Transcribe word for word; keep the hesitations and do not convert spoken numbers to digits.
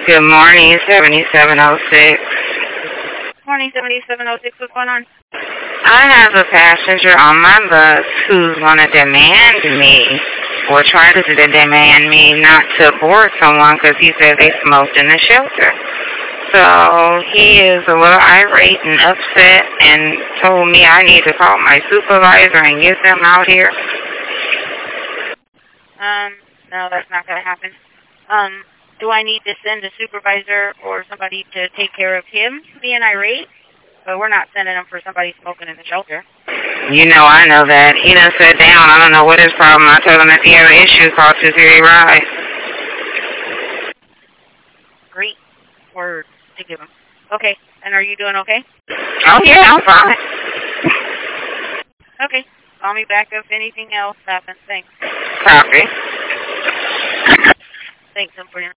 Good morning, seventy-seven oh six. Morning, seventy-seven oh six. What's going on? I have a passenger on my bus who's going to demand me, or try to demand me not to board someone because he said they smoked in the shelter. So he is a little irate and upset and told me I need to call my supervisor and get them out here. Um, no, that's not going to happen. Um, do I need to send a supervisor or somebody to take care of him being irate? But we're not sending him for somebody smoking in the shelter. You know, I know that. He done sat down. I don't know what his problem. I told him if he have an issue, call two three ride. Great word to give him. Okay, and are you doing okay? Oh, yeah, I'm fine. Okay, call me back if anything else happens. Thanks. Copy. Thanks, I'm for your